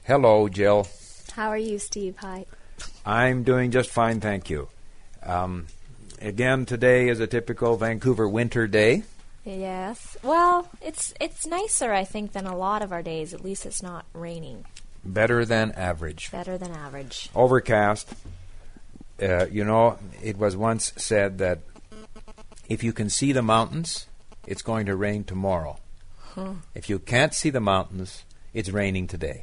Hello, Jill. How are you, Steve? Hi. I'm doing just fine, thank you. Again, today is a typical Vancouver winter day. Yes. Well, it's nicer, I think, than a lot of our days. At least it's not raining. Better than average. Better than average. Overcast. It was once said that if you can see the mountains, it's going to rain tomorrow. If you can't see the mountains, it's raining today.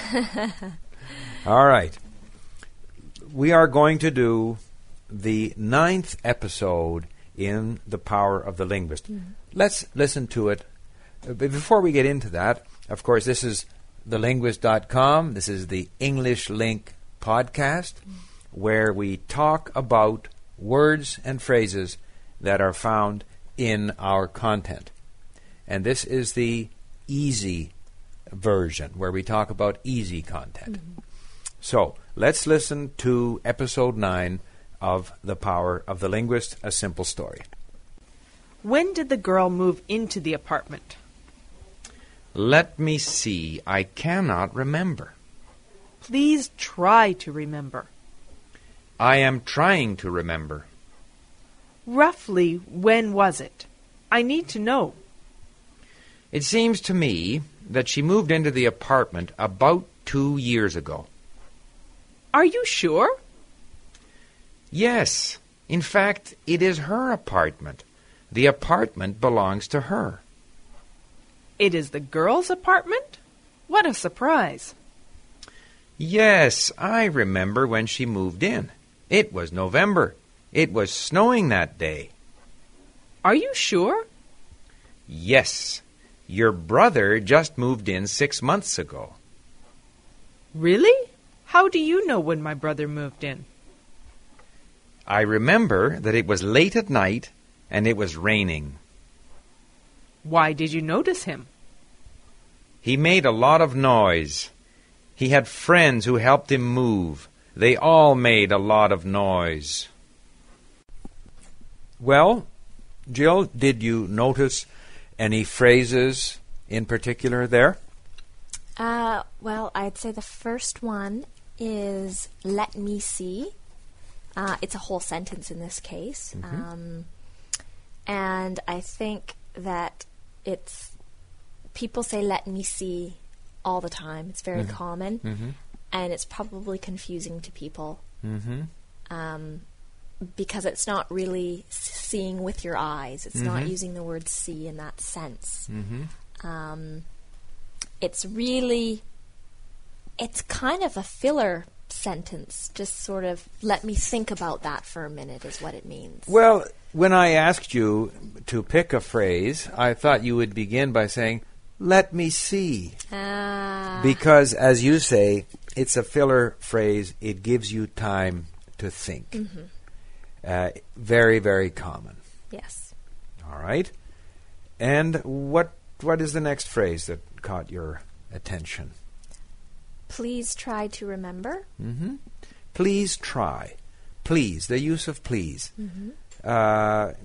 All right. We are going to do the 9th episode in The Power of the Linguist. Let's listen to it. Before we get into that, of course, this is thelinguist.com. This is the English Link podcast, where we talk about words and phrases that are found in our content. And this is the easy version, where we talk about easy content. So, let's listen to episode 9 of The Power of the Linguist, A Simple Story. When did the girl move into the apartment? Let me see. I cannot remember. Please try to remember. I am trying to remember. Roughly, when was it? I need to know. It seems to me that she moved into the apartment about 2 years ago. Are you sure? Yes. In fact, it is her apartment. The apartment belongs to her. It is the girl's apartment? What a surprise. Yes, I remember when she moved in. It was November. It was snowing that day. Are you sure? Yes. Your brother just moved in 6 months ago. Really? How do you know when my brother moved in? I remember that it was late at night and it was raining. Why did you notice him? He made a lot of noise. He had friends who helped him move. They all made a lot of noise. Well, Jill, did you notice any phrases in particular there? Well, I'd say the first one is let me see. It's a whole sentence in this case. And I think that people say let me see all the time. It's very common. And it's probably confusing to people. Because it's not really seeing with your eyes. It's not using the word see in that sense. It's kind of a filler sentence. Just sort of let me think about that for a minute is what it means. Well, when I asked you to pick a phrase, I thought you would begin by saying, let me see. Because, as you say, it's a filler phrase. It gives you time to think. Very, very common. Yes. All right. And what is the next phrase that caught your attention? Please try to remember. Please try. Please, the use of please. At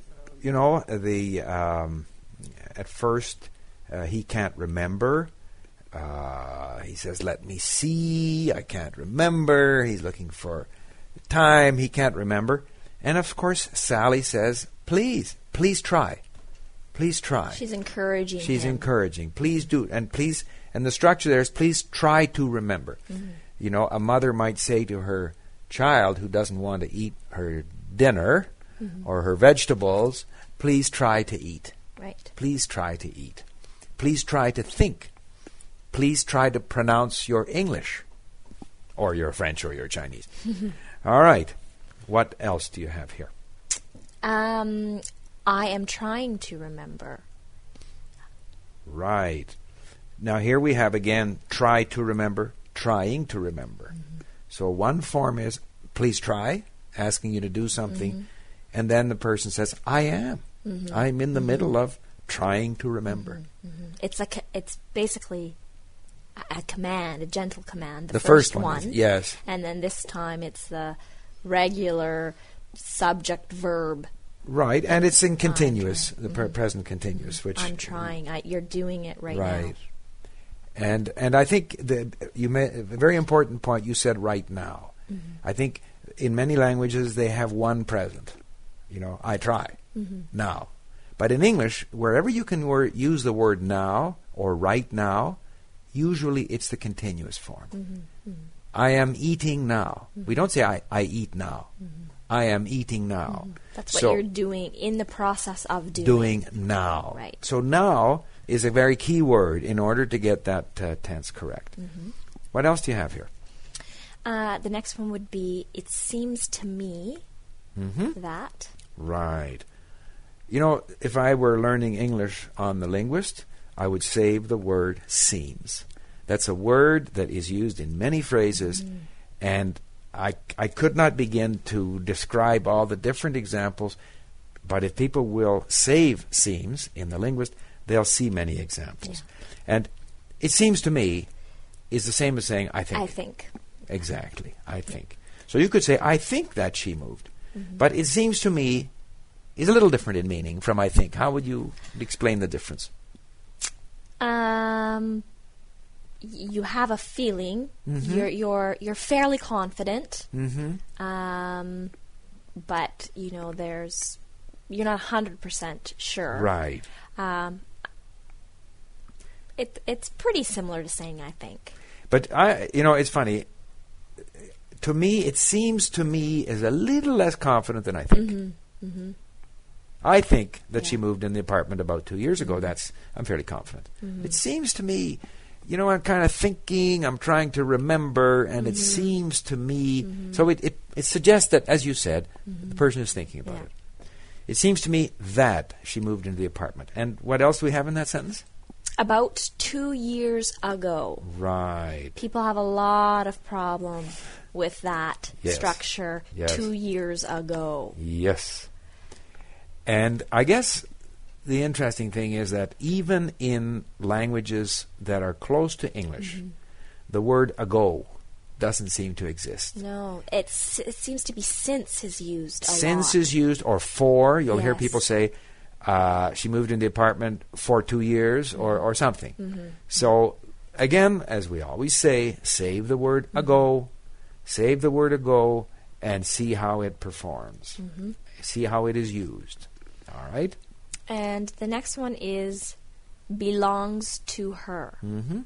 first he can't remember. He says, let me see. I can't remember. He's looking for time. He can't remember. And of course, Sally says, please try. Please try. She's encouraging She's him. encouraging. Please do. And the structure there is please try to remember. A mother might say to her child who doesn't want to eat her dinner or her vegetables, please try to eat. Right. Please try to eat. Please try to think. Please try to pronounce your English or your French or your Chinese. All right. What else do you have here? I am trying to remember. Right. Now here we have again, try to remember, trying to remember. So one form is, please try, asking you to do something, and then the person says, I am. I'm in the middle of trying to remember. It's basically a command, a gentle command. The first one is, yes. And then this time it's the regular subject verb. Right, and it's in continuous, the present continuous, which I'm trying. You're doing it right now. And I think you made a very important point. You said right now. I think in many languages they have one present. I try now. But in English, wherever you can use the word now or right now, usually it's the continuous form. I am eating now. We don't say I eat now. I am eating now. That's what you're doing in the process of doing. Doing now. Right. So now is a very key word in order to get that tense correct. What else do you have here? The next one would be, it seems to me that. Right. If I were learning English on the Linguist, I would save the word seems. That's a word that is used in many phrases, and I could not begin to describe all the different examples, but if people will save seems in the Linguist, they'll see many examples. Yeah. And it seems to me is the same as saying I think. I think. Exactly, I think. So you could say, I think that she moved. But it seems to me is a little different in meaning from I think. How would you explain the difference? You have a feeling. You're fairly confident. But you're not 100% sure. Right. It's pretty similar to saying I think. But it's funny. To me, it seems to me is a little less confident than I think. I think that she moved in the apartment about 2 years ago. I'm fairly confident. It seems to me, I'm kind of thinking, I'm trying to remember, and it seems to me. So it suggests that, as you said, the person is thinking about it. It seems to me that she moved into the apartment. And what else do we have in that sentence? About 2 years ago. Right. People have a lot of problem with that structure. 2 years ago. Yes. And I guess the interesting thing is that even in languages that are close to English, the word ago doesn't seem to exist. No, it seems to be since is used a lot. Since is used, or for. You'll hear people say, she moved in the apartment for 2 years, or something. So, again, as we always say, save the word ago, save the word ago, and see how it performs. See how it is used. All right? And the next one is belongs to her.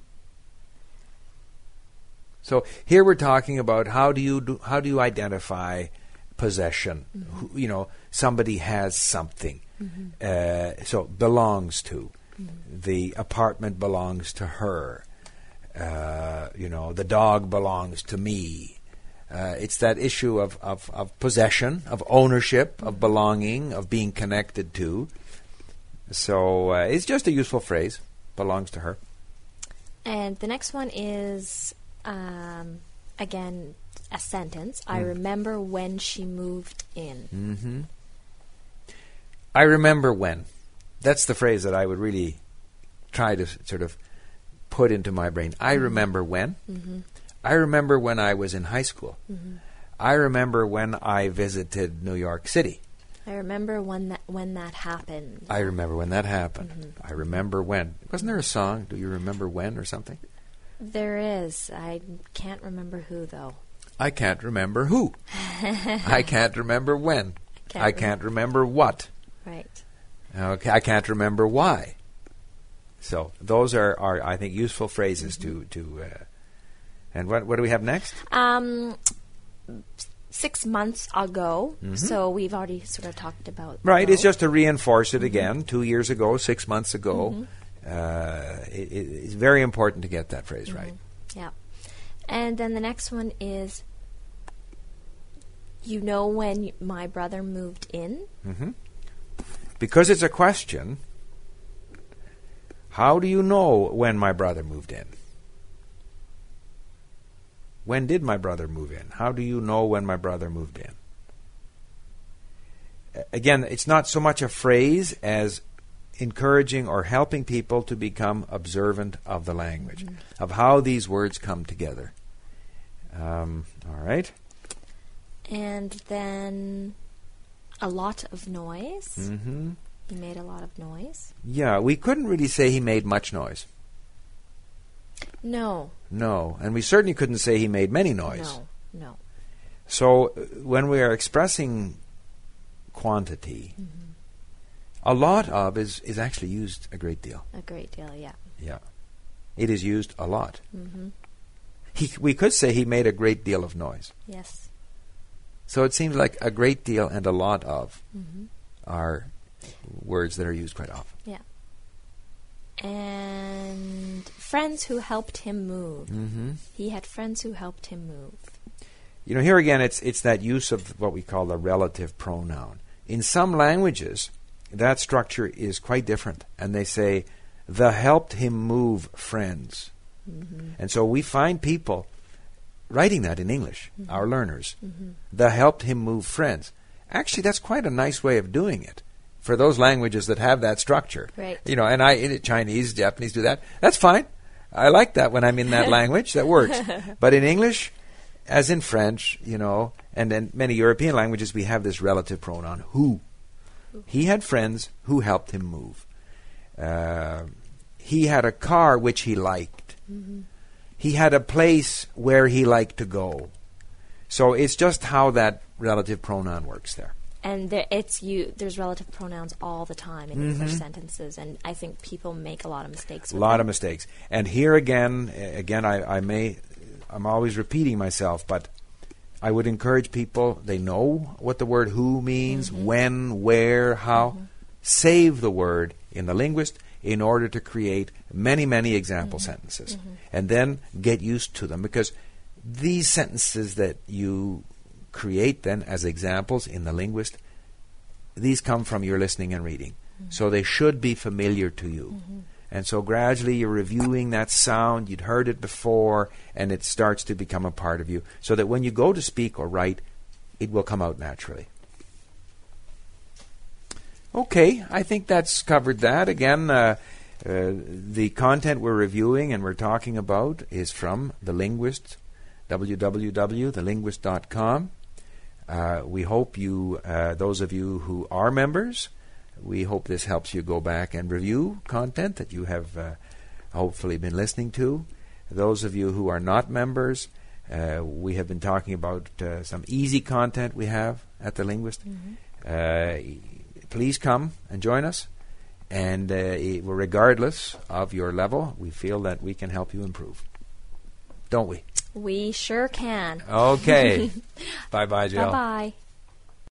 So here we're talking about how do you identify possession? Somebody has something. So belongs to. The apartment belongs to her. The dog belongs to me. It's that issue of possession, of ownership, of belonging, of being connected to. So it's just a useful phrase. Belongs to her. And the next one is, again, a sentence. I remember when she moved in. I remember when. That's the phrase that I would really try to sort of put into my brain. I remember when. I remember when I was in high school. I remember when I visited New York City. I remember when that happened. I remember when that happened. I remember when. Wasn't there a song, Do You Remember When, or something? There is. I can't remember who, though. I can't remember who. I can't remember when. I can't remember what. Right. Okay, I can't remember why. So those are I think, useful phrases to and what do we have next? 6 months ago. So we've already sort of talked about. Right. ago. It's just to reinforce it again. 2 years ago, 6 months ago. It's very important to get that phrase right. Yeah. And then the next one is, when my brother moved in? Because it's a question, how do you know when my brother moved in? When did my brother move in? How do you know when my brother moved in? Again, it's not so much a phrase as encouraging or helping people to become observant of the language, of how these words come together. All right. And then a lot of noise. He made a lot of noise. Yeah, we couldn't really say he made much noise. No. No. And we certainly couldn't say he made many noise. No. So when we are expressing quantity, a lot of is actually used a great deal. A great deal, yeah. Yeah. It is used a lot. We could say he made a great deal of noise. Yes. So it seems like a great deal and a lot of are words that are used quite often. Yeah. And friends who helped him move. He had friends who helped him move. You know, here again, it's that use of what we call the relative pronoun. In some languages, that structure is quite different, and they say, the helped him move friends. And so we find people writing that in English, our learners. The helped him move friends. Actually, that's quite a nice way of doing it for those languages that have that structure. Right. You know, and Chinese, Japanese do that. That's fine. I like that when I'm in that language. That works. But in English, as in French, you know, and in many European languages, we have this relative pronoun, who. He had friends who helped him move. He had a car which he liked. He had a place where he liked to go. So it's just how that relative pronoun works there. And there's relative pronouns all the time in English sentences, and I think people make a lot of mistakes with A lot them. of mistakes. And here again, I'm always repeating myself, but I would encourage people, they know what the word who means, when, where, how. Save the word in the linguist in order to create many, many example sentences. And then get used to them, because these sentences that you create then as examples in the linguist, these come from your listening and reading. So they should be familiar to you. And so gradually you're reviewing that sound, you'd heard it before, and it starts to become a part of you, so that when you go to speak or write, it will come out naturally. Okay, I think that's covered that. Again, the content we're reviewing and we're talking about is from The Linguist, www.thelinguist.com. We hope you, those of you who are members, we hope this helps you go back and review content that you have hopefully been listening to. Those of you who are not members, we have been talking about some easy content we have at The Linguist. Please come and join us. And regardless of your level, we feel that we can help you improve. Don't we? We sure can. Okay. Bye-bye, Jill. Bye-bye.